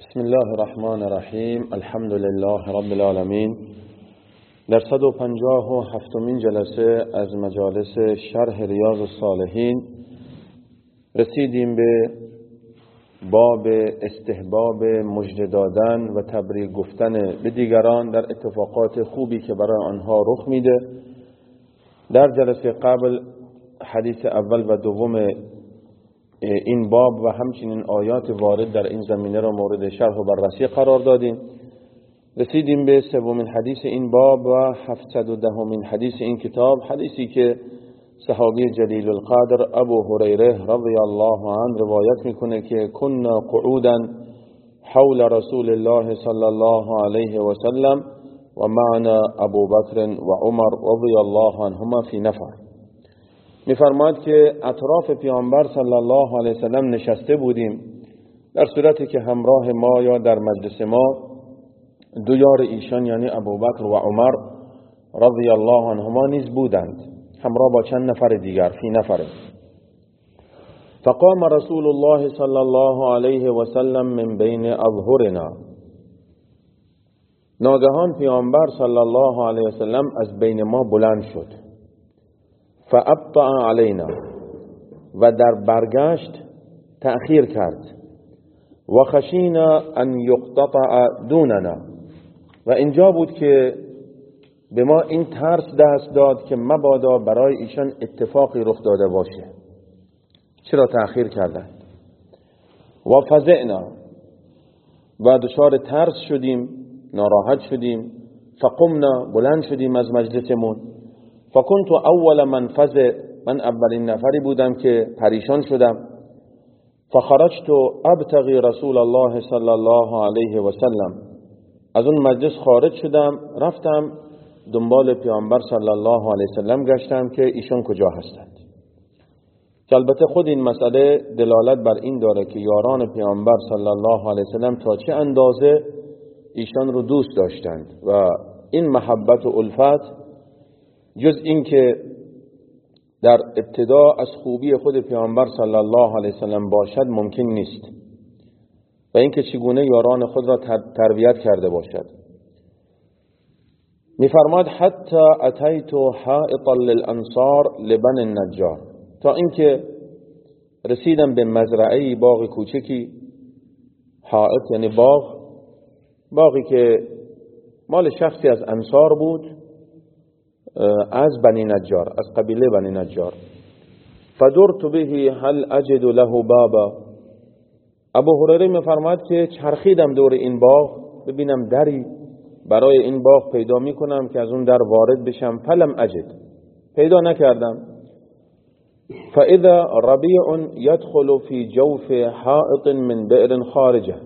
بسم الله الرحمن الرحیم. الحمد لله رب العالمین. در 157مین جلسه از مجالس شرح ریاض الصالحین رسیدیم به باب استحباب مژده دادن و تبریک گفتن به دیگران در اتفاقات خوبی که برای آنها رخ میده. در جلسه قبل حدیث اول و دوم این باب و همچنین آیات وارد در این زمینه را مورد شرح و بررسی قرار دادیم. رسیدیم به سومین حدیث این باب و 710مین حدیث این کتاب، حدیثی که صحابی جلیل القدر ابو هریره رضی الله عنه روایت میکنه که كنا قعودا حول رسول الله صلی الله علیه و سلم و معنا ابو بکر و عمر رضی الله عنهما فی نفر. میفرماد که اطراف پیامبر صلی الله علیه وسلم نشسته بودیم، در صورتی که همراه ما یا در مجلس ما دو یار ایشان یعنی ابوبکر و عمر رضی الله عنهما نیز بودند، همراه با چند نفر دیگر، فی نفره. فقام رسول الله صلی الله علیه و سلم من بین اظهرنا. ناگهان پیامبر صلی الله علیه و سلم از بین ما بلند شد. فابطأ علینا، و در برگشت تأخیر کرد. و خشینا ان یقتطع دوننا، و اینجا بود که به ما این ترس دست داد که مبادا برای ایشان اتفاقی رخ داده باشه. چرا تأخیر کردند؟ و فزعنا، و دچار ترس شدیم، ناراحت شدیم. فقمنا، بلند شدیم از مجلسمون. فکنت اول من فزع، من اولین نفری بودم که پریشان شدم. فخرجت ابتغی رسول الله صلی الله علیه و سلم، از اون مجلس خارج شدم، رفتم دنبال پیامبر صلی الله علیه و سلم گشتم که ایشون کجا هستند. که البته خود این مسئله دلالت بر این داره که یاران پیامبر صلی الله علیه و سلم تا چه اندازه ایشان رو دوست داشتند و این محبت و الفت جز این که در ابتدا از خوبی خود پیامبر صلی الله علیه وسلم باشد ممکن نیست، و اینکه چگونه یاران خود را تربیت کرده باشد. میفرماد حتی اتیت حائطا للانصار لبن النجار، تا اینکه رسیدم به مزرعه باغ کوچکی. حائط یعنی باغی که مال شخصی از انصار بود، از بنی نجار، از قبیله بنی نجار. فدرت به هل اجد له بابا. ابو هریره میفرماد که چرخیدم دور این باغ ببینم دری برای این باغ پیدا میکنم که از اون در وارد بشم. فلم اجد، پیدا نکردم. فاذا ربیع يدخل في جوف حائط من بئر خارجه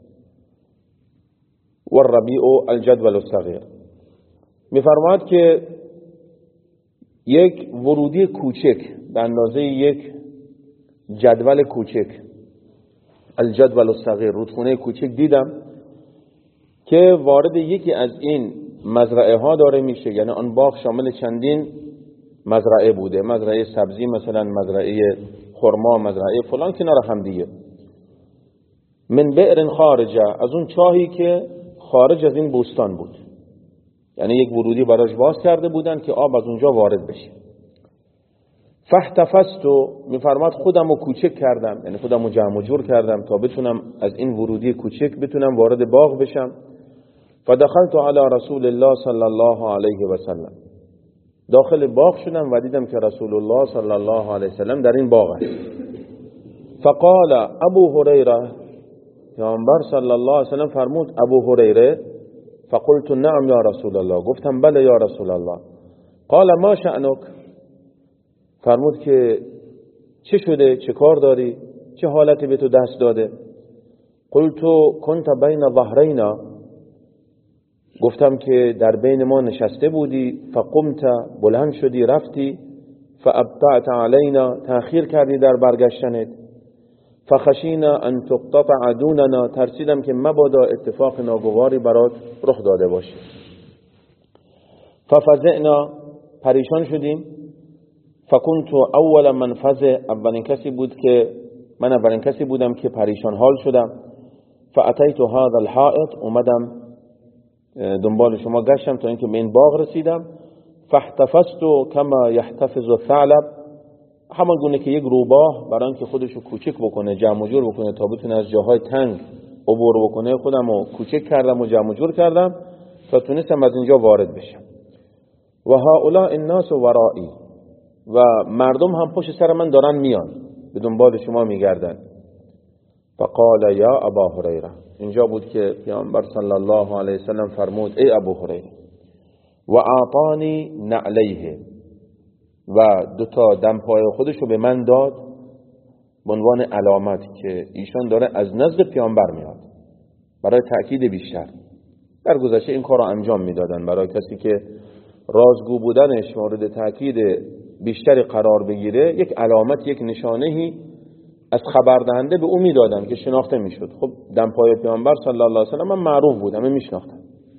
والربیع الجدول الصغیر. میفرماد که یک ورودی کوچک به اندازه یک جدول کوچک، الجدول الصغیر، رودخونه کوچک دیدم که وارد یکی از این مزرعه ها داره میشه. یعنی آن باغ شامل چندین مزرعه بوده، مزرعه سبزی مثلا، مزرعه خرما، مزرعه فلان، کنار هم دیگه. من بئر خارجه، از اون چاهی که خارج از این بوستان بود، یعنی یک ورودی براش باز کرده بودن که آب از اونجا وارد بشه. فاحتفظت، میفرماد خودم رو کوچک کردم، یعنی خودم رو جمع و جور کردم تا بتونم از این ورودی کوچک بتونم وارد باغ بشم. فدخلت علی رسول الله صلی الله علیه و سلم، داخل باغ شدم و دیدم که رسول الله صلی الله علیه و سلم در این باغ است. فقال ابو هریره، پیامبر صلی الله علیه و سلم فرمود ابو هریره. فقلت نعم یا رسول الله، گفتم بله یا رسول الله. قال ما شأنک، فرمود که چه شده، چه کار داری، چه حالتی به تو دست داده؟ قلت كنت بین ظهرینا، گفتم که در بین ما نشسته بودی. فقمت، بلند شدی رفتی. فابطأت علینا، تأخیر کردی در برگشتنت. فخشینا ان تقتطع دوننا، ترسیدم که مبادا اتفاق ناگواری برات رخ داده باشه. ففزعنا، پریشان شدیم. فکنت اول من فزع، اولین کسی بودم که پریشان حال شدم. فاتیت هذا الحائط، اومدم دنبال شما گشتم تا اینکه به این باغ رسیدم. فاحتفظت كما يحتفظ الثعلب، همان گونه که یک روباه برای اینکه خودشو کوچک بکنه، جمع و جور بکنه تا بتونه از جاهای تنگ عبور بکنه، خودمو کوچک کردم و جمع و جور کردم تا تونستم از اینجا وارد بشم. و هؤلاء الناس ورایی، و مردم هم پشت سر من دارن میان، به دنبال شما میگردن. فقال یا ابا هریره، اینجا بود که پیامبر صلی الله علیه وسلم فرمود ای ابو هریره، و اعطانی نعلیه، و دوتا دمپای خودشو به من داد به عنوان علامت که ایشان داره از نزد پیامبر میاد، برای تأکید بیشتر. در گذشته این کار رو انجام میدادن برای کسی که رازگو بودنش مورد تأکید بیشتری قرار بگیره، یک علامت، یک نشانهی از خبردهنده به او میدادن که شناخته میشد. خب دمپای پیامبر صلی الله علیه وسلم معروف بود، همه میشناختن.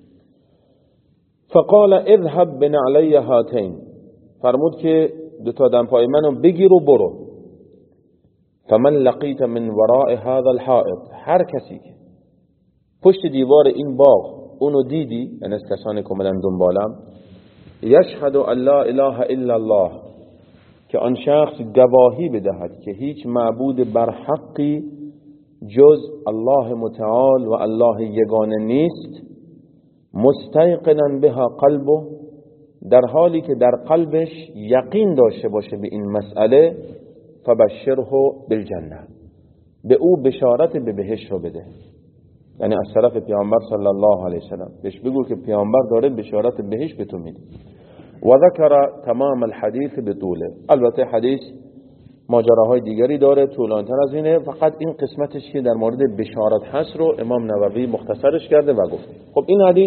فقال اذهب بنعلی هاتین، فرمود که دوتا دمپای منو بگیر و برو. فمن لقیت من وراء هذا الحائط، هر کسی که پشت دیوار این باغ اونو دیدی، یعنی از کسانی که اومدن دنبالم، یشهد ان لا اله الا الله، که آن شخص گواهی بدهد که هیچ معبود بر حقی جز الله متعال و الله یگانه نیست، مستیقنا بها قلبه، در حالی که در قلبش یقین داشته باشه به این مسئله، فبشره بالجنه، به او بشارت به بهشت رو بده. یعنی از طرف پیامبر صلی الله علیه وسلم بهش بگو که پیامبر داره بشارت بهشت به تو میده. و ذکر تمام الحدیث بطوله، البته حدیث ماجراهای دیگری داره طولانی‌تر از اینه، فقط این قسمتش که در مورد بشارت هست رو امام نووی مختصرش کرده و گفته. خب این حدیث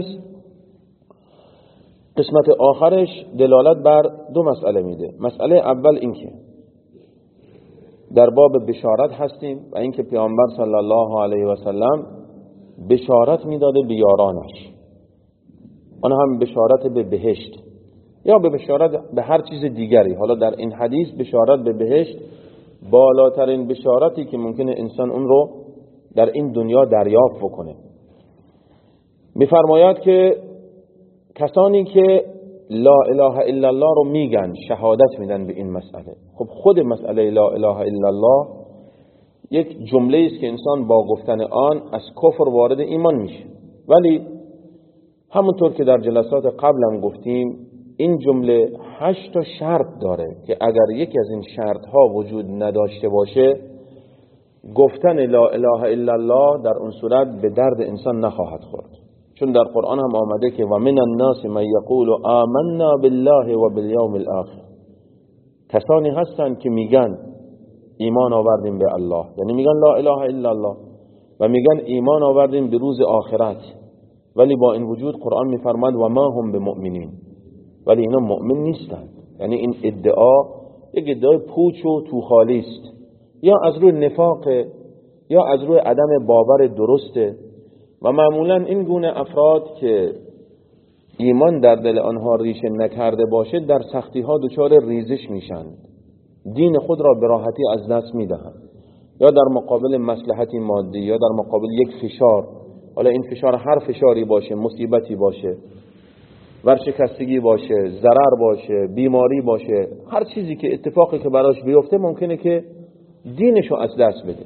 قسمت آخرش دلالت بر دو مسئله میده. مسئله اول این که در باب بشارت هستیم و اینکه پیامبر صلی الله علیه و سلم بشارت میداده به یارانش، آن هم بشارت به بهشت یا به بشارت به هر چیز دیگری. حالا در این حدیث بشارت به بهشت بالاترین بشارتی که ممکنه انسان اون رو در این دنیا دریافت بکنه. میفرماید که کسانی که لا اله الا الله رو میگن، شهادت میدن به این مسئله. خب خود مسئله لا اله الا الله یک جمله است که انسان با گفتن آن از کفر وارد ایمان میشه، ولی همونطور که در جلسات قبلم گفتیم این جمله 8 تا شرط داره که اگر یکی از این شرط ها وجود نداشته باشه، گفتن لا اله الا الله در اون صورت به درد انسان نخواهد خورد. چون در قرآن هم آمده که و من الناس من یقول آمنا بالله و بالیوم الاخر، کسانی هستند که میگن ایمان آوردیم به الله، یعنی میگن لا اله الا الله و میگن ایمان آوردیم به روز آخرت، ولی با این وجود قرآن میفرماد و ما هم بمؤمنین، ولی اینا مؤمن نیستند. یعنی این ادعا یک ادعای پوچ و توخالی است، یا از روی نفاق یا از روی عدم باور درسته. و معمولا این گونه افراد که ایمان در دل آنها ریشه نکرده باشه در سختی ها دچار ریزش میشن، دین خود را به راحتی از دست میدهند، یا در مقابل مصلحتی مادی یا در مقابل یک فشار، حالا این فشار هر فشاری باشه، مصیبتی باشه، ورشکستگی باشه، ضرر باشه، بیماری باشه، هر چیزی که اتفاقی که براش بیفته ممکنه که دینشو از دست بده.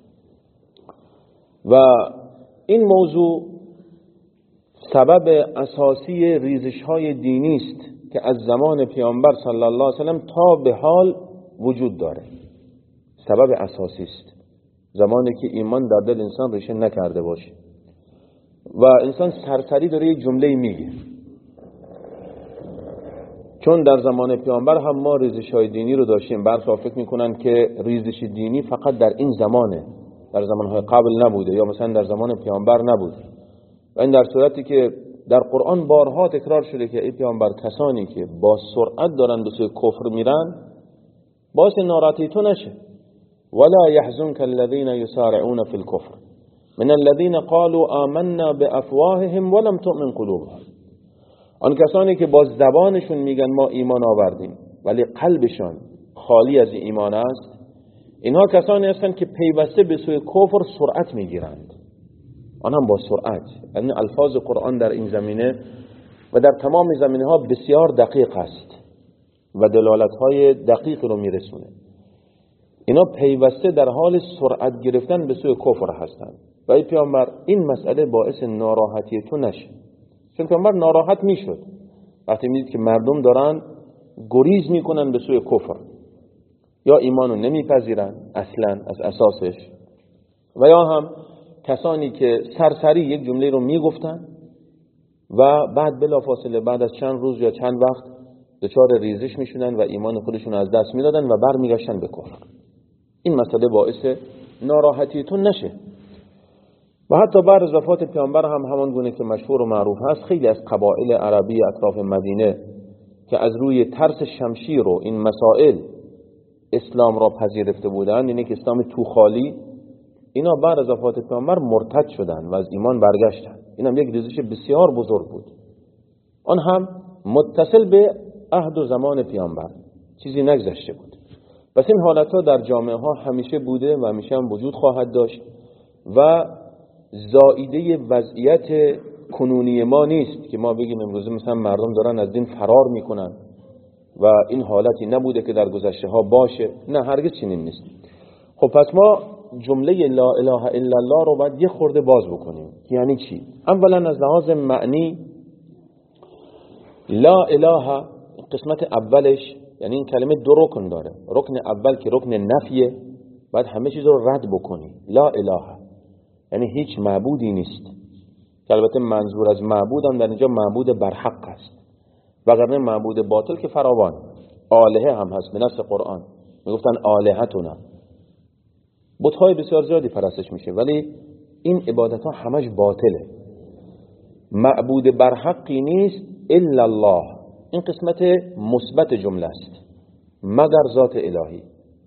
و این موضوع سبب اساسی ریزش های دینی است که از زمان پیامبر صلی الله علیه وسلم تا به حال وجود داره. سبب اساسی است زمانی که ایمان در دل انسان ریشه نکرده باشه و انسان سرسری داره یک جمله میگه. چون در زمان پیامبر هم ما ریزش های دینی رو داشتیم، برخی فکر میکنن که ریزش دینی فقط در این زمانه، در زمانهای قبل نبوده یا مثلا در زمان پیامبر نبوده. و این در صورتی که در قرآن بارها تکرار شده که ای پیامبر کسانی که با سرعت دارن به سوی کفر میرن باعث ناراحتی تو نشه. ولا يحزنك الذين يسارعون في الكفر من الذين قالوا آمنا بافواههم ولم تؤمن قلوبهم. آن کسانی که با زبانشون میگن ما ایمان آوردیم ولی قلبشان خالی از ایمان است، اینها کسانی هستند که پیوسته به سوی کفر سرعت میگیرند. آن هم با سرعت. یعنی الفاظ قرآن در این زمینه و در تمام زمینه ها بسیار دقیق است و دلالت های دقیق رو میرسونه. اینا پیوسته در حال سرعت گرفتن به سوی کفر هستند. و ای پیامبر این مسئله باعث ناراحتی تو نشه. چون پیامبر ناراحت میشد وقتی میدید که مردم دارن گریز میکنن به سوی کفر، یا ایمانو نمیپذیرن اصلا از اساسش، و یا هم کسانی که سرسری یک جمله رو میگفتن و بعد بلافاصله بعد از چند روز یا چند وقت دچار ریزش میشدن و ایمان خودشون از دست میدادن و برمیگشتن به کفر. این مسئله باعث ناراحتیتون نشه. و حتی بعد از وفات پیامبر هم همان گونه که مشهور و معروف هست، خیلی از قبایل عربی اطراف مدینه که از روی ترس شمشیر و این مسائل اسلام را پذیرفته بودند، یعنی که اسلام توخالی، اینا بعد از وفات پیامبر مرتد شدند و از ایمان برگشتند. این هم یک ریزش بسیار بزرگ بود، آن هم متصل به عهد و زمان پیامبر، چیزی نگذشته بود. پس این حالتها در جامعه ها همیشه بوده و همیشه هم وجود خواهد داشت و زائیده وضعیت کنونی ما نیست که ما بگیم امروزه مثلا مردم دارن از دین فرار میکنن و این حالتی نبوده که در گذشته ها باشه. نه، هرگز چنین نیست. خب پس ما جمله لا اله الا الله رو باید یه خورده باز بکنیم. یعنی چی؟ اولا از لحاظ معنی لا اله قسمت اولش، یعنی این کلمه دو رکن داره. رکن اول که رکن نفیه، باید همه چیز رو رد بکنی. لا اله یعنی هیچ معبودی نیست، که البته منظور از معبود هم در اینجا معبود برحق است، وگرنه معبود باطل که فراوان. آلهه هم هست به نص قرآن، میگفتن آلهتنا، بت‌های بسیار زیادی پرستش میشه، ولی این عبادت ها همش باطله. معبود برحقی نیست الا الله، این قسمت مثبت جمله است، مگر ذات الهی.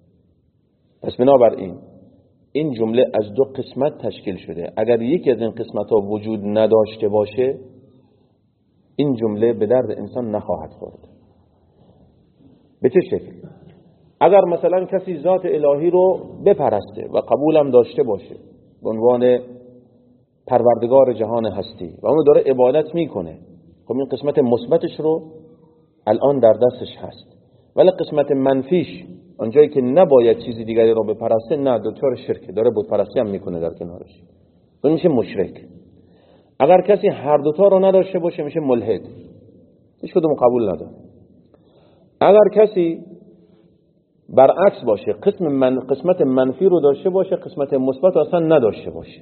پس بنابراین این جمله از دو قسمت تشکیل شده. اگر یکی از این قسمت ها وجود نداشته باشه، این جمله به درد انسان نخواهد خورد. به چه شکل؟ اگر مثلا کسی ذات الهی رو بپرسته و قبولم داشته باشه به عنوان پروردگار جهان هستی و اونو داره عبادت میکنه، خب این قسمت مثبتش رو الان در دستش هست. ولی قسمت منفیش، اونجایی که نباید چیزی دیگری رو بپرسته، نه، دچار شرک، داره بت پرستی هم میکنه در کنارش، اون میشه مشرک. اگر کسی هر دوتا رو نداشته باشه میشه ملحد، هیچ کدوم قبول نداره. اگر کسی برعکس باشه، قسمت منفی رو داشته باشه، قسمت مثبت اصلا نداشته باشه،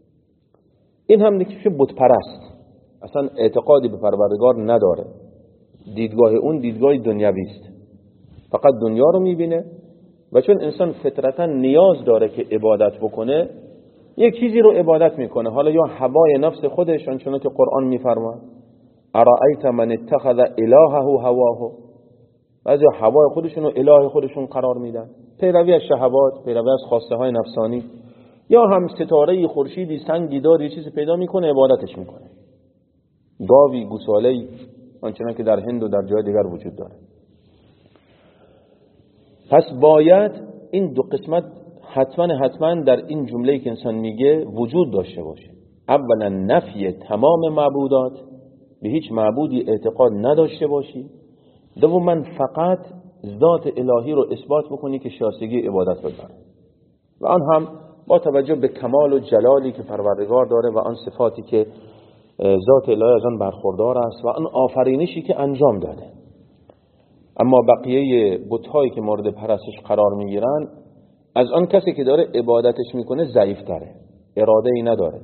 این هم میشه بت پرست، اصلا اعتقادی به پروردگار نداره، دیدگاه اون دیدگاه دنیوی است، فقط دنیا رو میبینه. و چون انسان فطرتا نیاز داره که عبادت بکنه، یک چیزی رو عبادت میکنه، حالا یا هوای نفس خودش، آنچنان که قرآن میفرماد ارائیت من اتخذ الهه هواه، بعضی هوای خودشون رو اله خودشون قرار میدن، پیروی از شهوات، پیروی از خواسته های نفسانی، یا هم ستاره خورشیدی سنگی دار یه چیزی پیدا میکنه عبادتش میکنه، گاوی، گوساله‌ای، آنچنان که در هند و در جای دیگر وجود داره. پس باید این دو قسمت حتما در این جمله‌ای که انسان میگه وجود داشته باشه. اولا نفی تمام معبودات، به هیچ معبودی اعتقاد نداشته باشی. دوما فقط ذات الهی رو اثبات بکنی که شایستگی عبادت بداره، و آن هم با توجه به کمال و جلالی که پروردگار داره و آن صفاتی که ذات الهی از آن برخوردار است و آن آفرینشی که انجام داده. اما بقیه بت‌هایی که مورد پرستش قرار میگیرن، از آن کسی که داره عبادتش میکنه ضعیف‌تره، اراده‌ای نداره.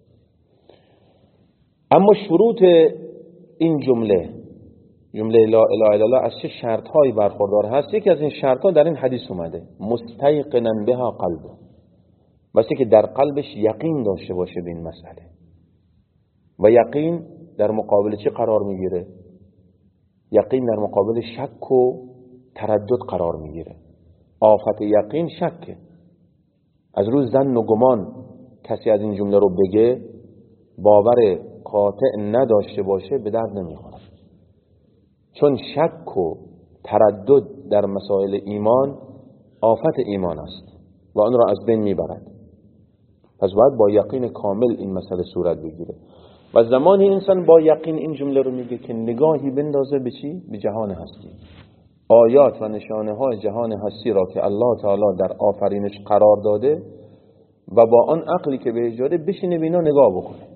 اما شروط این جمله لا اله الا الله از چه شرط‌هایی برخوردار هست؟ یکی از این شرط‌ها در این حدیث اومده، مستیقنا بها قلبه، واسه که در قلبش یقین داشته باشه به این مسئله. و یقین در مقابل چه قرار میگیره؟ یقین در مقابل شک و تردد قرار میگیره. آفت یقین شکه. از روز ظن و گمان کسی از این جمله رو بگه، باور قاطع نداشته باشه، به درد نمیخوره. چون شک و تردد در مسائل ایمان آفت ایمان است و آن را از بین میبرد. پس باید با یقین کامل این مسئله صورت بگیره. و زمانی انسان با یقین این جمله رو میگه که نگاهی بندازه به چی؟ به جهان هستی، آیات و نشانه های جهان هستی را که الله تعالی در آفرینش قرار داده و با آن عقلی که بهش داده بشینه بینا نگاه بکنه.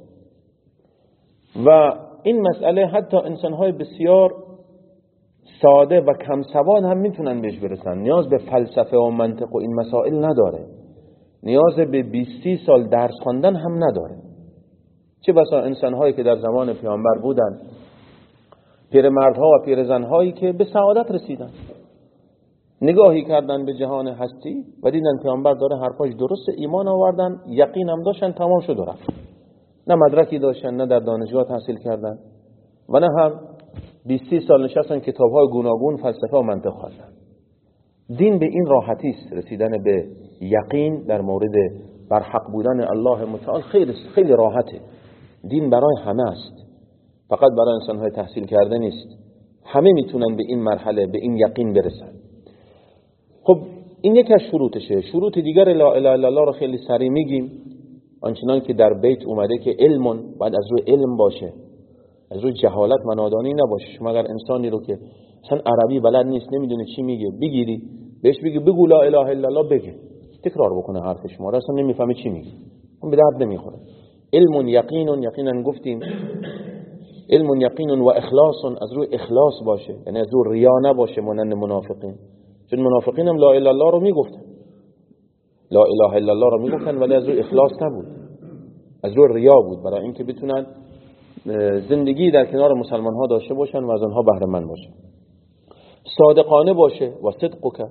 و این مسئله حتی انسان‌های بسیار ساده و کم سواد هم میتونن بهش برسن. نیاز به فلسفه و منطق و این مسائل نداره، نیاز به 20 سال درس خواندن هم نداره. چه بسا انسان‌هایی که در زمان پیامبر بودن، پیرمردها و پیرزن‌هایی که به سعادت رسیدن، نگاهی کردن به جهان هستی و دیدن پیامبر داره حرفاش درست، ایمان آوردن، یقین هم داشتن، تمام شد و رفت. نه مدرکی داشتن، نه در دانشگاه تحصیل کردن و نه هم 20 سال نشستن کتاب‌های گوناگون فلسفه و منطق خواندن. دین به این راحتی است، رسیدن به یقین در مورد برحق بودن الله متعال خیلی راحته. دین برای همه است، فقط برای انسان‌های تحصیل کرده نیست. همه میتونن به این مرحله، به این یقین برسن. خب این یکی از شروطشه. شروط دیگر لا اله الا الله رو خیلی سریع میگیم. آنچنان که در بیت اومده که علمون، باید از روی علم باشه، از روی جهالت و نادانی نباشه. شما اگر انسانی رو که اصلا عربی بلد نیست، نمیدونه چی میگه، بگیری بهش بگی بگو لا اله الا الله، بگه تکرار بکنه حرف شما رو، اصلا نمیفهمه چی میگه، اون به درد نمیخوره. علم یقین، یقینا گفتیم علم یقین و اخلاص، از روی اخلاص باشه، یعنی از روی ریا نباشه مانند منافقین. چون منافقین هم لا اله الا الله رو میگفتن، لا اله الا الله رو میگفتن ولی از روی اخلاص نبود، از روی ریا بود، برای اینکه بتونن زندگی در کنار مسلمان ها داشته باشن و از آنها بهره مند باشن. صادقانه باشه و صدق،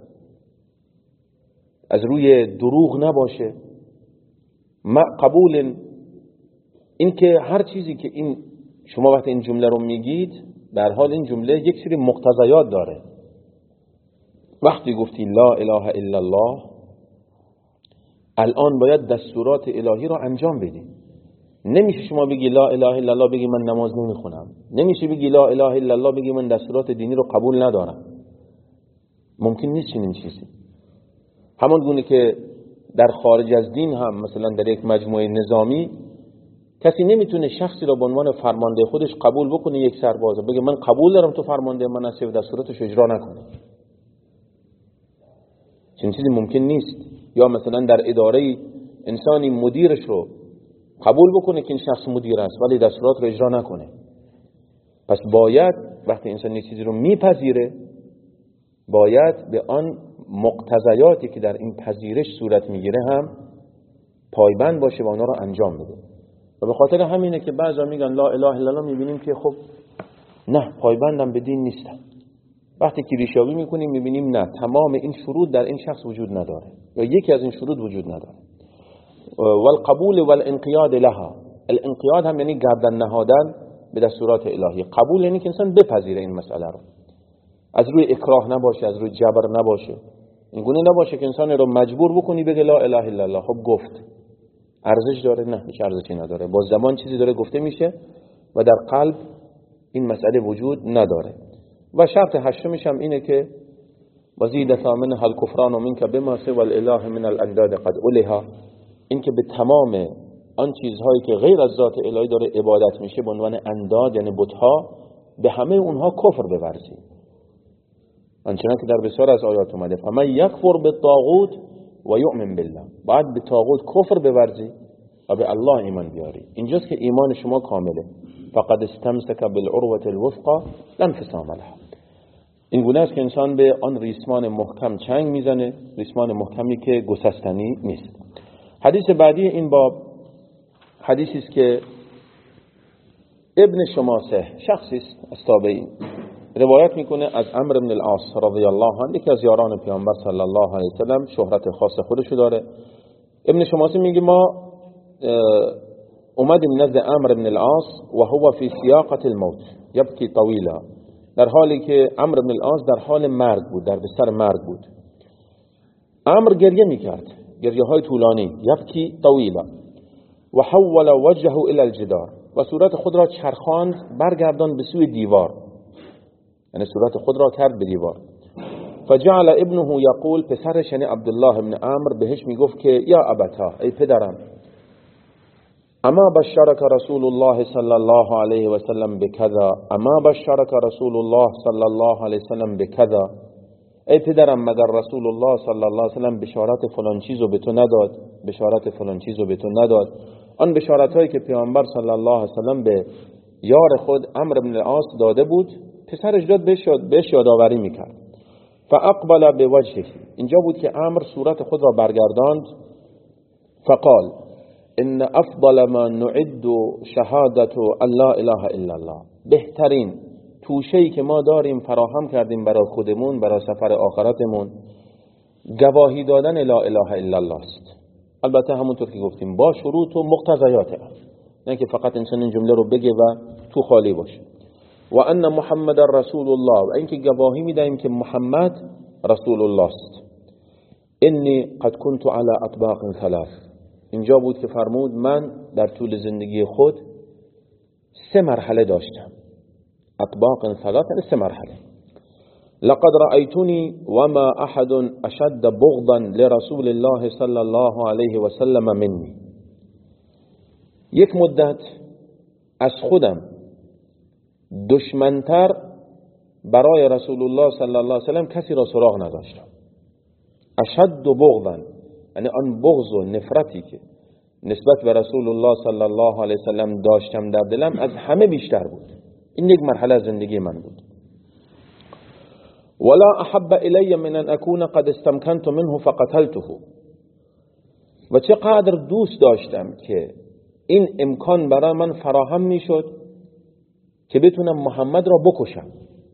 از روی دروغ نباشه. قبول، این که هر چیزی که این شما وقتی این جمله رو میگید، در حال این جمله یک سری مقتضیات داره. وقتی گفتی لا اله الا الله، الان باید دستورات الهی رو انجام بدی. نمیشه شما بگی لا اله الا الله بگی من نماز نمیخونم، نمیشه بگی لا اله الا الله بگی من دستورات دینی رو قبول ندارم. ممکن نیست چنین چیزی. همون گونه که در خارج از دین هم، مثلا در یک مجموعه نظامی، کسی نمیتونه شخصی را به عنوان فرمانده خودش قبول بکنه، یک سرباز بگه من قبول دارم تو فرمانده من هستی و دستوراتش اجرا نکنه. چنین چیزی ممکن نیست. یا مثلا در اداره انسانی مدیرش رو قبول بکنه که این شخص مدیر است ولی دستورات رو اجرا نکنه. پس باید وقتی انسان یک چیزی رو میپذیره، باید به آن مقتضیاتی که در این پذیرش صورت میگیره هم پایبند باشه و اونا رو انجام بده. و به خاطر همینه که بعضا میگن لا اله الا الله، میبینیم که خب نه، پایبندم به دین نیستن. وقتی که ریشیابی میکنیم میبینیم نه، تمام این شروط در این شخص وجود نداره یا یکی از این شروط وجود نداره. والقبول والانقیاد لها، الانقیاد هم یعنی گردن نهادن به دستورات الهی. قبول یعنی که انسان بپذیره این مسئله رو، از روی اکراه نباشه، از روی جبر نباشه. این گونه نباشه که انسان رو مجبور بکنی بگه لا اله الا الله. خب گفت ارزش داره؟ نه، هیچ ارزشی نداره. با زمان چیزی داره گفته میشه و در قلب این مسئله وجود نداره. و شرط هشتمش هم اینه که وزید ثامنها الکفران منک بما سوى الاله من الانداد قد الها، این که به تمام آن چیزهایی که غیر از ذات الهی داره عبادت میشه به عنوان انداد یعنی بت‌ها، به همه اونها کفر بورزی. آنچنان که در بسیار از آیات اومده فمن یکفر بالطاغوت و یؤمن بالله، بعد به طاغوت کفر بورزی و به الله ایمان بیاری. اینجاست که ایمان شما کامله. فقد استمسک بالعروة الوثقى لا انفصام لها. این گونه است که انسان به آن ریسمان محکم چنگ میزنه، ریسمان محکمی که گسستنی نیست. حدیث بعدی این باب حدیثی است که ابن شماسه، شخصی است از تابعین، روایت میکنه از عمرو بن العاص رضی الله عنه، یکی از یاران پیامبر صلی الله علیه و سلم، شهرت خاص خودشو داره. ابن شماسه میگه ما اومدیم نزد عمرو بن العاص و هو فی سیاقة الموت یبکی طویلا، در حالی که عمرو بن العاص در حال مرگ بود، در بستر مرگ بود. عمرو گریه میکرد، گریه های طولانی، یبکی طویلا و حول وجهه الى الجدار، و صورت خود را چرخاند برگردان به سوی دیوار، یعنی صورت خود را کرد به دیوار. فجعل ابنه یقول، پسرش یعنی عبدالله ابن عمرو بهش میگفت که یا ابتا، ای پدرم، اما بشرك رسول الله صلی الله علیه و سلم بکذا، اما بشرك رسول الله صلی الله علیه و سلم بکذا، ای پدرم مگر رسول الله صلی الله علیه و سلم بشارت فلان چیزو به تو نداد، بشارت فلان چیزو به تو نداد. آن بشارت هایی که پیامبر صلی الله علیه و سلم به یار خود عمرو بن العاص داده بود، پسرش داد بهش یادآوری میکرد. فاقبل بوجهه، اینجا بود که عمرو صورت خود را برگرداند. فقال ان افضل ما نعد شهادت ان لا اله الا الله، بهترین توشه‌ای که ما داریم فراهم کردیم برای خودمون، برای سفر آخرتمون، گواهی دادن لا اله الا الله است. البته همونطور که گفتیم با شروط و مقتضیات، نه که فقط انسان این جمله رو بگه و تو خالی باشه. و ان محمد رسول الله، و اینکه گواهی میدهیم که محمد رسول الله است. انی قد کنت على اطباق ثلاث، اینجا بود که فرمود من در طول زندگی خود 3 مرحله داشتم. اطباق ثلاث یعنی 3 مرحله. لقد رأيتني وما احد اشد بغضا لرسول الله صلی الله علیه و سلم مني، یک مدت از خودم دشمنتر برای رسول الله صلی الله علیه و سلم کسی را سراغ نداشتم. اشد بغضا یعنی آن بغض و نفرتی که نسبت به رسول الله صلی الله علیه و سلم داشتم در دلم از همه بیشتر بود. این یک مرحله از زندگی من بود. ولا احب الی من ان اكون قد استمکنت منه فقتلته، و چقدر دوست داشتم که این امکان برای من فراهم میشد که بتونم محمد را بکشم.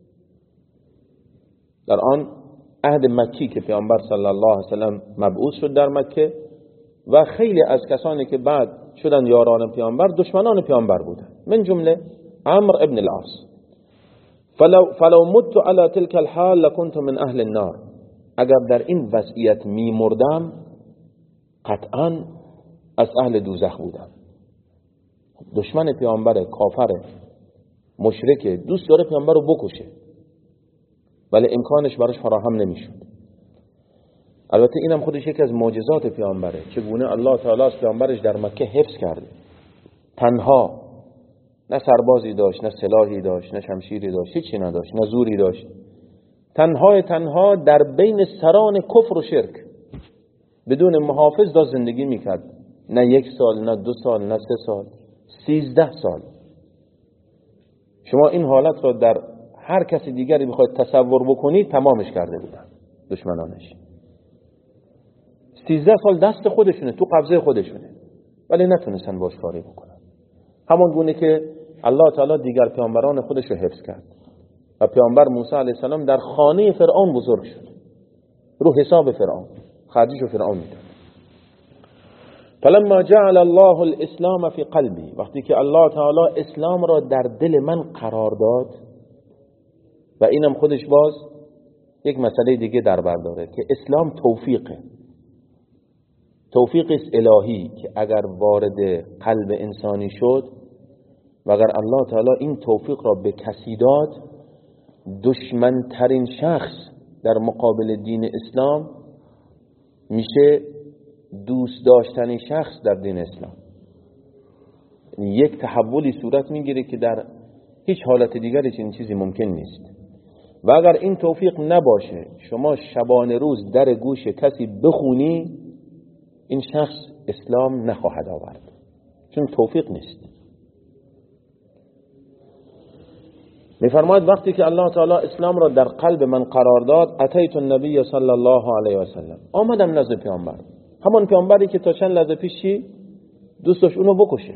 در آن عهد مکی که پیامبر صلی الله علیه و سلم مبعوث شد در مکه و خیلی از کسانی که بعد شدن یاران پیامبر دشمنان پیامبر بودند، من جمله عمرو ابن العاص. فلو مت على تلك الحال لكنت من اهل النار، اگر در این وضعیت می مردم قطعا از اهل دوزخ بودم. دشمن پیامبر، کافر، مشرک، دوست داره پیامبر رو بکشه ولی امکانش براش فراهم نمیشد. البته اینم خودش یکی از معجزات پیامبره، چگونه الله تعالی از پیامبرش در مکه حفظ کرده. تنها، نه سربازی داشت، نه سلاحی داشت، نه شمشیری داشت، هیچی نداشت، نه زوری داشت. تنها در بین سران کفر و شرک بدون محافظ داشت زندگی میکرد. نه 1 سال، نه 2 سال، نه 3 سال، 13 سال. شما این حالت را در هر کسی دیگری بخواید تصور بکنید تمامش کرده بودن دشمنانش. 13 سال دست خودشونه، تو قبضه خودشونه، ولی نتونستن باش کاری بکنن. همون گونه که الله تعالی دیگر پیامبران خودش رو حفظ کرد و پیامبر موسی علیه السلام در خانه فرعون بزرگ شد، رو حساب فرعون، خرجش رو فرعون میداد. فلما جعل الله الاسلام فی قلبی، وقتی که الله تعالی اسلام را در دل من قرار داد، و اینم خودش باز یک مسئله دیگه در بر داره که اسلام توفیقه، توفیق است الهی که اگر وارد قلب انسانی شد و اگر الله تعالی این توفیق را به کسی داد، دشمنترین شخص در مقابل دین اسلام میشه دوست داشتنی شخص در دین اسلام. یک تحولی صورت میگیره که در هیچ حالت دیگری چنین چیزی ممکن نیست. و اگر این توفیق نباشه، شما شبانه روز در گوش کسی بخونی، این شخص اسلام نخواهد آورد، چون توفیق نیست. میفرماید وقتی که الله تعالی اسلام را در قلب من قرار داد، اتیت النبی صلی الله علیه و سلم، آمدم نزد پیامبر، همون پیامبری که تا چند لحظه پیش دوست داشت اونو بکشه.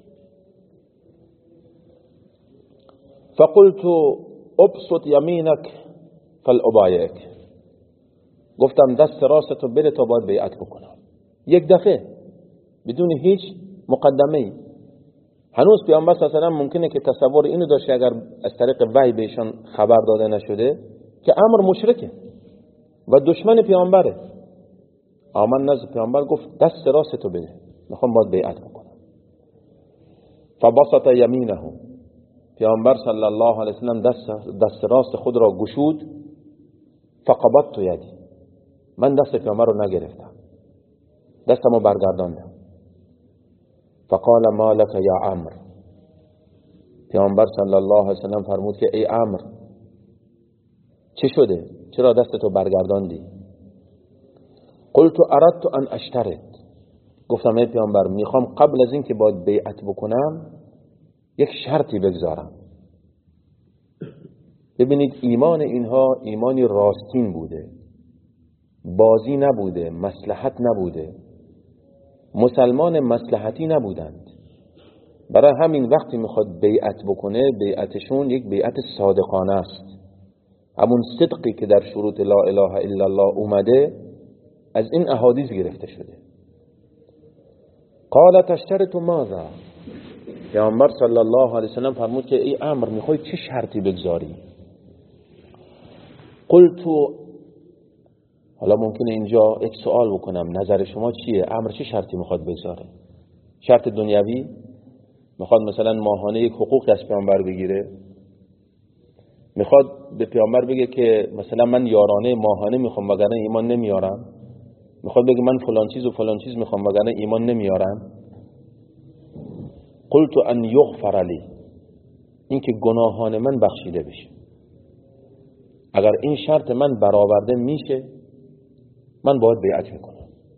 فقلت ابسط یمینک فلابایک، گفتم دست راستتو بده تا باید بیعت بکنم. یک دفعه بدون هیچ مقدمه‌ای. هنوز پیامبر صلی الله علیه و سلم ممکنه که تصور اینو داشت اگر از طریق وحی بهشان خبر داده نشده که امر مشرکه و دشمن پیامبره. آمد نزد پیامبر گفت دست راستتو بده، میخوام باید بیعت بکنم. فبسط یمینه، پیامبر صلی الله علیه و سلم دست راست خود را گشود. فقبضت یدی، من دست پیامبر رو نگرفتم، دستمو برگرداندم. فقال ما لك یا عمرو، پیامبر صلی الله علیه وسلم فرمود که ای عمرو چه شده؟ چرا دستتو برگرداندی؟ قلت اردت ان اشترط، گفتم ای پیامبر میخوام قبل از این که باید بیعت بکنم یک شرطی بگذارم. ببینید ایمان اینها ایمانی راستین بوده، بازی نبوده، مصلحت نبوده، مسلمان مصلحتی نبودند. برای همین وقتی میخواد بیعت بکنه بیعتشون یک بیعت صادقانه است، همون صدقی که در شروط لا اله الا الله اومده از این احادیث گرفته شده. قال تشترط ماذا، پیامبر صلی الله علیه وسلم فرمود که ای عمرو میخوای چه شرطی بگذاری؟ قلت، حالا ممکنه اینجا یک سوال بکنم، نظر شما چیه؟ عمرو چه شرطی میخواد بگذاره؟ شرط دنیوی؟ میخواد مثلا ماهانه یک حقوق از پیامبر بگیره؟ میخواد به پیامبر بگه که مثلا من یارانه ماهانه میخوام وگرنه ایمان نمیارم؟ میخواد بگه من فلان چیز و فلان چیز میخوام وگرنه ایمان نمیارم؟ قلت ان یغفر لی، این که گناهان من بخشیده بشه. اگر این شرط من برآورده میشه من باید بیعت میکنم.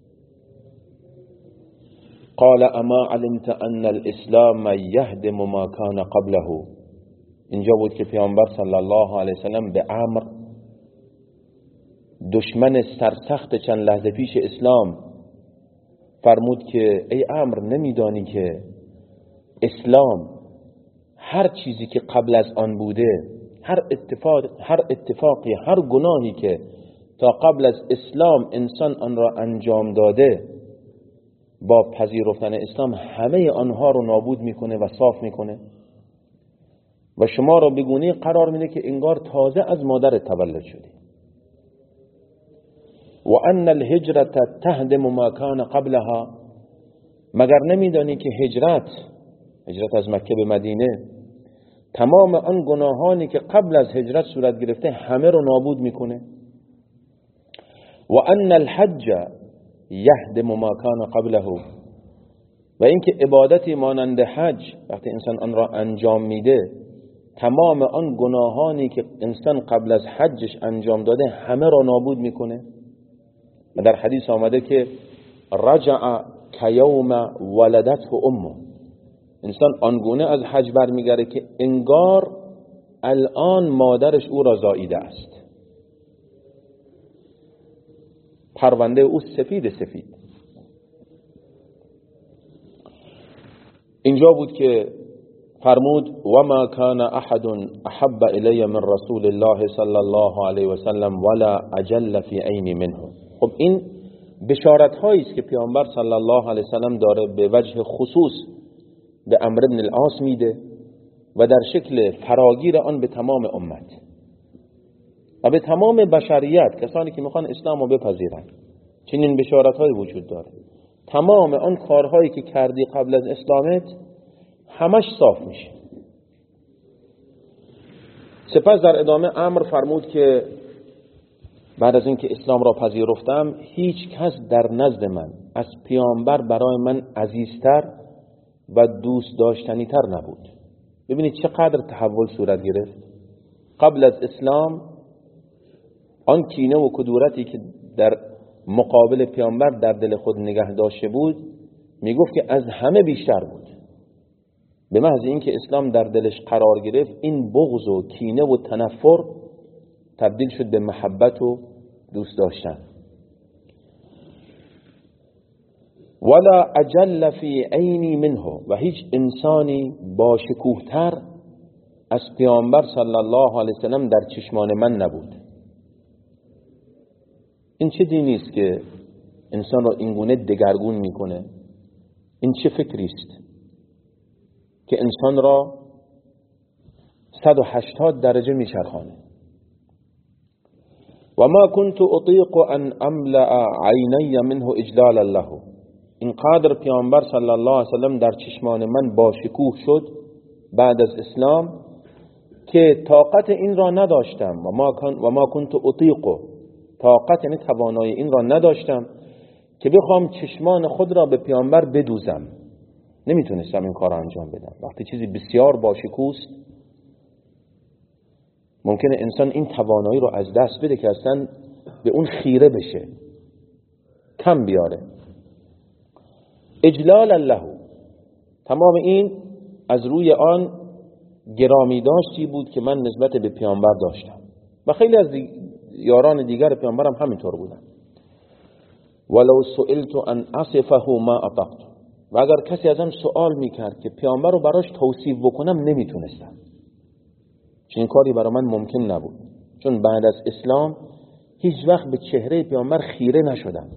قال اما علمت ان الاسلام یهدم ما کان قبله، اینجا بود که پیامبر صلی الله علیه وسلم به عمرو، دشمن سرسخت چند لحظه پیش اسلام، فرمود که ای عمرو نمیدانی که اسلام هر چیزی که قبل از آن بوده، هر اتفاقی، هر گناهی که تا قبل از اسلام انسان آن را انجام داده، با پذیرفتن اسلام همه آنها رو نابود میکنه و صاف میکنه و شما را بگونه قرار میده که انگار تازه از مادر تولد شدی. و ان الهجرة تهدم ما کان قبلها، مگر نمیدانی که هجرت از مکه به مدینه تمام آن گناهانی که قبل از هجرت صورت گرفته همه رو نابود میکنه. و ان الحج یهدم ما کان قبله، و اینکه عبادتی مانند حج وقتی انسان آن را انجام میده تمام آن گناهانی که انسان قبل از حجش انجام داده همه را نابود میکنه. و در حدیث آمده که رجع کیوم ولدته امه، انسان آنگونه از حج برمیگره که انگار الان مادرش او را زاییده است. پرونده او سفید. اینجا بود که فرمود و ما کان احد احب الی من رسول الله صلی الله علیه و سلم ولا اجل فی عینی منه. خب این بشارت هایی است که پیامبر صلی الله علیه و سلم داره به وجه خصوص به عمرو بن العاص میده و در شکل فراگیر آن به تمام امت و به تمام بشریت، کسانی که میخوان اسلام رو بپذیرن. چنین بشارت های وجود داره. تمام آن کارهایی که کردی قبل از اسلامت همش صاف میشه. سپس در ادامه عمرو فرمود که بعد از اینکه اسلام را پذیرفتم هیچ کس در نزد من از پیامبر برای من عزیزتر و دوست داشتنی تر نبود. ببینید چقدر تحول صورت گرفت. قبل از اسلام آن کینه و کدورتی که در مقابل پیامبر در دل خود نگه داشته بود میگفت که از همه بیشتر بود. به محض اینکه اسلام در دلش قرار گرفت این بغض و کینه و تنفر تبدیل شد به محبت و دوست داشتن. ولا اجل فی عینی منه، و هیچ انسانی با شکوه‌تر از پیامبر صلی الله علیه وسلم در چشمان من نبود. این چه دینی است که انسان را اینگونه دگرگون میکنه؟ این چه فکری است که انسان را 180 درجه میچرخانه؟ و ما كنت اطیق ان املأ عینی منه اجلالا له، اینقدر پیامبر صلی الله علیه وسلم در چشمان من با شکوه شد بعد از اسلام که طاقت این را نداشتم. و ما كنت اطیق، طاقت یعنی توانایی این را نداشتم که بخوام چشمان خود را به پیامبر بدوزم. نمیتونستم این کار رو انجام بدم. وقتی چیزی بسیار باشکوست ممکنه انسان این توانایی رو از دست بده که اصلا به اون خیره بشه، کم بیاره. اجلال له، تمام این از روی آن گرامی داشتی بود که من نسبت به پیامبر داشتم و خیلی از یاران دیگر پیامبرم همینطور بودن. ولو سئلت ان اصفه ما اطقت، و اگر کسی ازم سوال میکرد که پیامبر رو براش توصیف بکنم نمیتونستم، چون کاری برای من ممکن نبود، چون بعد از اسلام هیچ وقت به چهره پیامبر خیره نشدم.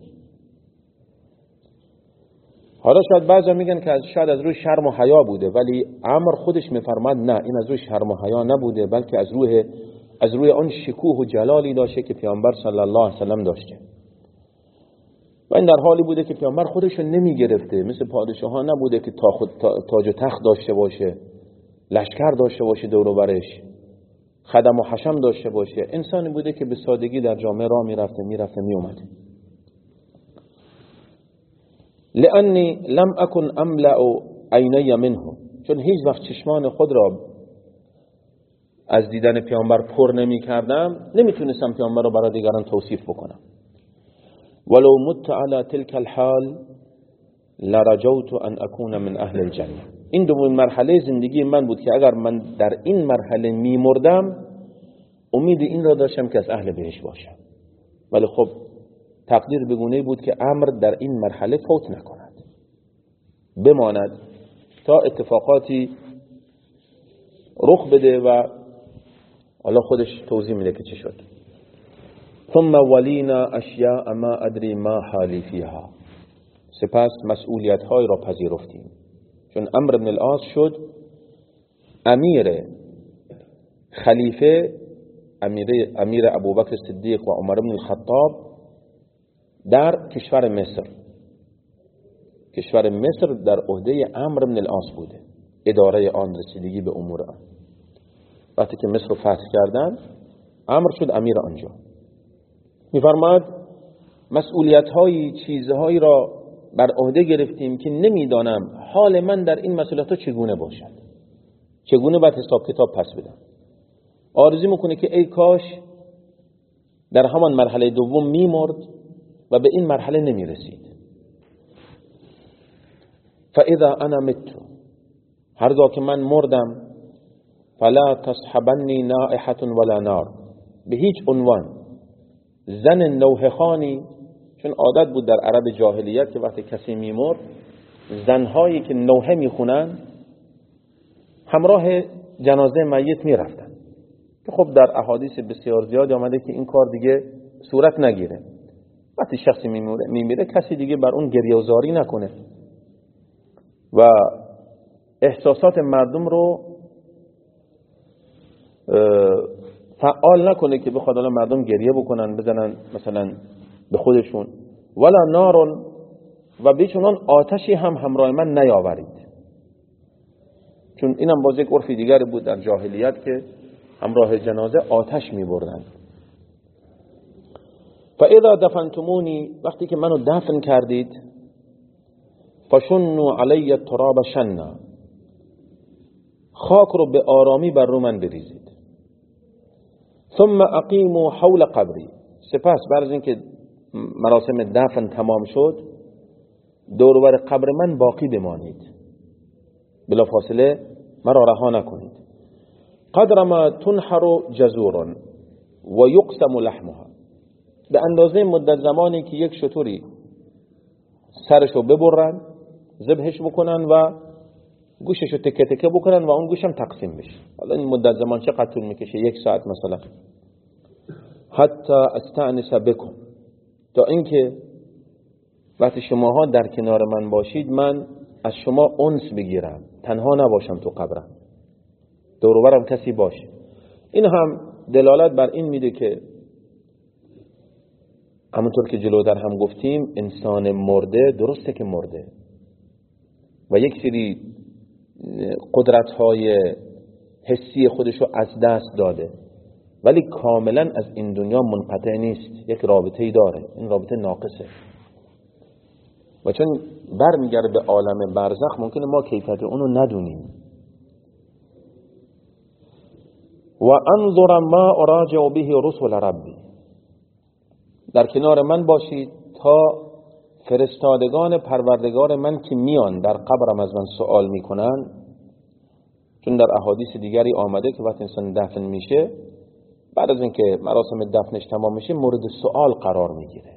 حالا شاید بعضا میگن که شاید از روی شرم و حیا بوده، ولی عمر خودش میفرماد نه، این از روی شرم و حیا نبوده، بلکه از روی آن شکوه و جلالی داشته که پیامبر صلی الله علیه و سلم داشته. و این در حالی بوده که پیامبر خودش رو نمی گرفته، مثل پادشاه ها نبوده که تاج و تخت داشته باشه، لشکر داشته باشه دور و برش، خدم و حشم داشته باشه. انسانی بوده که به سادگی در جامعه راه میرفته می اومده. لانی لم اکن املأ عینی منه، چون هیچ وقت چشمان خود را از دیدن پیامبر پر نمی کردم، نمیتونستم پیامبر را برای دیگران توصیف بکنم. ولو مت على تلك الحال لرجوت ان اكون من اهل الجنه. این دومین مرحله زندگی من بود که اگر من در این مرحله میمردم امید این را داشتم که از اهل بهشت باشم، ولی خب تقدیر به گونه‌ای بود که امر در این مرحله فوت نکند، بماند تا اتفاقاتی رخ بده و الله خودش توضیح میده که چه شد. ثم ولینا اشیاء ما ادری ما حالی فیها، سپس مسئولیت های را پذیرفتیم، چون عمرو بن العاص شد امیر خلیفه، امیر ابوبکر صدیق و عمر بن الخطاب در کشور مصر. کشور مصر در عهده عمرو بن العاص بوده، اداره آن، رسیدگی به امور آن. وقتی که مصر رو فتح کردن عمرو شد امیر آنجا. می‌فرماد مسئولیت های چیزهایی را بر عهده گرفتیم که نمیدانم حال من در این مسئولیت ها چگونه باشد، چگونه باید حساب کتاب پس بدم. آرزو میکنه که ای کاش در همان مرحله دوم میمرد و به این مرحله نمیرسید. فاذا انا مت، هرگاه که من مردم، فلا تصحبنی نائحة ولا نار، به هیچ عنوان زن نوحه خانی، چون عادت بود در عرب جاهلیت که وقتی کسی میمرد زنهایی که نوحه میخونن همراه جنازه میت میرفتن، که خب در احادیث بسیار زیاد آمده که این کار دیگه صورت نگیره. وقتی شخصی میمیره کسی دیگه بر اون گریه و زاری نکنه و احساسات مردم رو فعال نکنه که بخواد الان مردم گریه بکنن، بزنن مثلا به خودشون. ولا نارون، و بیچونان آتشی هم همراه من نیاورید، چون اینم باز یک عرف دیگر بود در جاهلیت که همراه جنازه آتش می بردن. فاذا دفنتمونی، وقتی که منو دفن کردید، فشنوا علی التراب شنا، خاک رو به آرامی بر رو من بریزید. ثم اقیموا حول قبری، سپس بعد از اینکه مراسم دفن تمام شد دور و بر قبر من باقی بمانید، بلا فاصله مرا رها نکنید. قدر ما تنحر جزور و یقسم لحمها، به اندازه مدت زمانی که یک شتری سرشو ببرن، ذبحش بکنن و گوششو تکه تکه بکنن و اون گوشم تقسیم بشه. حالا این مدت زمان چقدر طول میکشه؟ 1 ساعت مثلا. حتی استأنس بکم، تا اینکه وقتی شماها در کنار من باشید من از شما انس بگیرم، تنها نباشم تو قبرم، دور و برم کسی باشه. این هم دلالت بر این میده که همونطور که جلوتر هم گفتیم انسان مرده درسته که مرده و یک سری قدرت‌های حسی خودشو از دست داده، ولی کاملا از این دنیا منقطع نیست، یک رابطه‌ای داره، این رابطه ناقصه. و چون برمیگرده به عالم برزخ ممکنه ما کیفیت اونو ندونیم. و انظر ما اراجع به رسل ربی، در کنار من باشید تا فرستادگان پروردگار من که میان در قبرم از من سوال میکنن، چون در احادیث دیگری آمده که وقتی انسان دفن میشه بعد از اینکه مراسم دفنش تمام میشه مورد سوال قرار میگیره.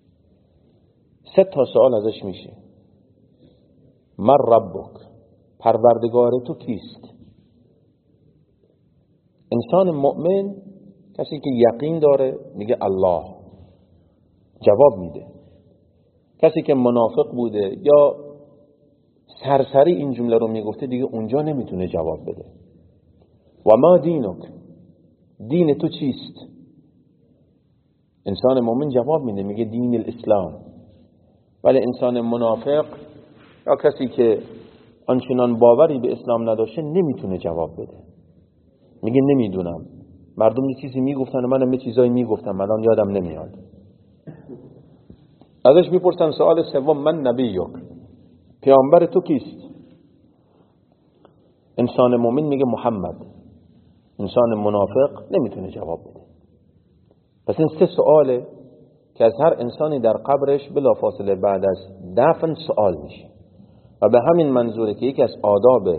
3 سوال ازش میشه. من ربک، پروردگار تو کیست؟ انسان مؤمن کسی که یقین داره میگه الله، جواب میده. کسی که منافق بوده یا سرسری این جمله رو میگفته دیگه اونجا نمیتونه جواب بده. و ما دینک، دین تو چیست؟ انسان مؤمن جواب میده میگه دین الاسلام. ولی انسان منافق یا کسی که آنچنان باوری به اسلام نداشته نمیتونه جواب بده، میگه نمیدونم، مردم یه چیزی میگفتن و منم یه چیزایی میگفتم الان یادم نمیاد. ازش میپرسن سوال سوم من نبیک، پیامبر تو کیست؟ انسان مؤمن میگه محمد. انسان منافق نمیتونه جواب بده. پس این 3 سواله که از هر انسانی در قبرش بلافاصله بعد از دفن سوال میشه و به همین منظوره که یکی از آداب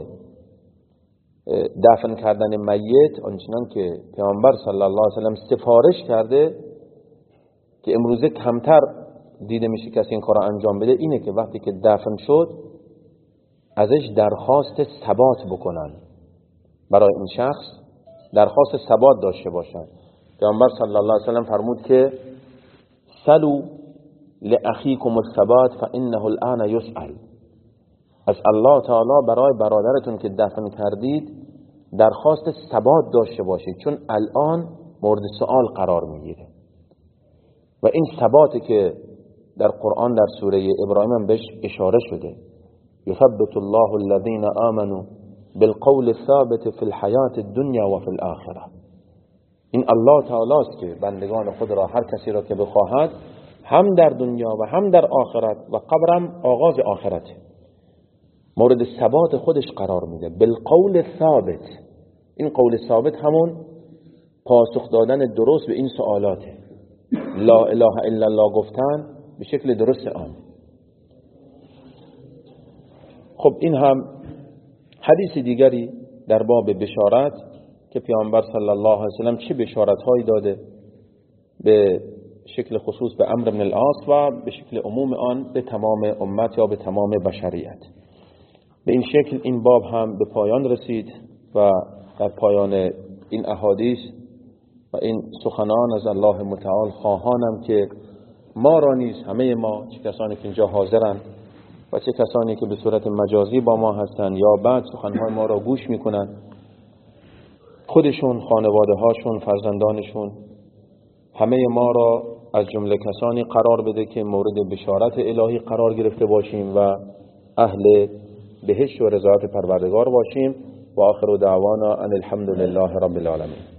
دفن کردن میت آنچنان که پیامبر صلی الله علیه و سلم سفارش کرده که امروزه کمتر دیده میشه کسی این کار رو انجام بده، اینه که وقتی که دفن شد ازش درخواست ثبات بکنن، برای این شخص درخواست ثبات داشته باشن. پیامبر صلی الله علیه و سلم فرمود که سلوا لاخیکم الثبات فانه الان یسأل، از الله تعالی برای برادرتون که دفن کردید درخواست ثبات داشته باشید، چون الان مورد سوال قرار میگیره. و این ثباتی که در قرآن در سوره ابراهیم هم بهش اشاره شده، یثبت الله الذین آمنوا بالقول الثابت فی الحیات الدنیا و فی الاخره. این الله تعالی است که بندگان خود را، هر کسی را که بخواهد، هم در دنیا و هم در آخرت و قبرم آغاز آخرته، مورد ثبات خودش قرار میده. بالقول ثابت، این قول ثابت همون پاسخ دادن درست به این سوالاته. لا اله الا الله گفتن به شکل درست آن. خب این هم حدیث دیگری در باب بشارت که پیامبر صلی الله علیه و سلم چه بشارت هایی داده، به شکل خصوص به عمرو بن العاص و به شکل عموم آن به تمام امت یا به تمام بشریت. به این شکل این باب هم به پایان رسید و در پایان این احادیث و این سخنان از الله متعال خواهانم که ما را نیز، همه ما، چه کسانی که اینجا حاضرند و چه کسانی که به صورت مجازی با ما هستند یا بعد سخنهای ما را گوش میکنن، خودشون، خانواده هاشون، فرزندانشون، همه ما را از جمله کسانی قرار بده که مورد بشارت الهی قرار گرفته باشیم و اهل بهشت و رضایت پروردگار باشیم. و آخر دعوانا ان الحمد لله رب العالمین.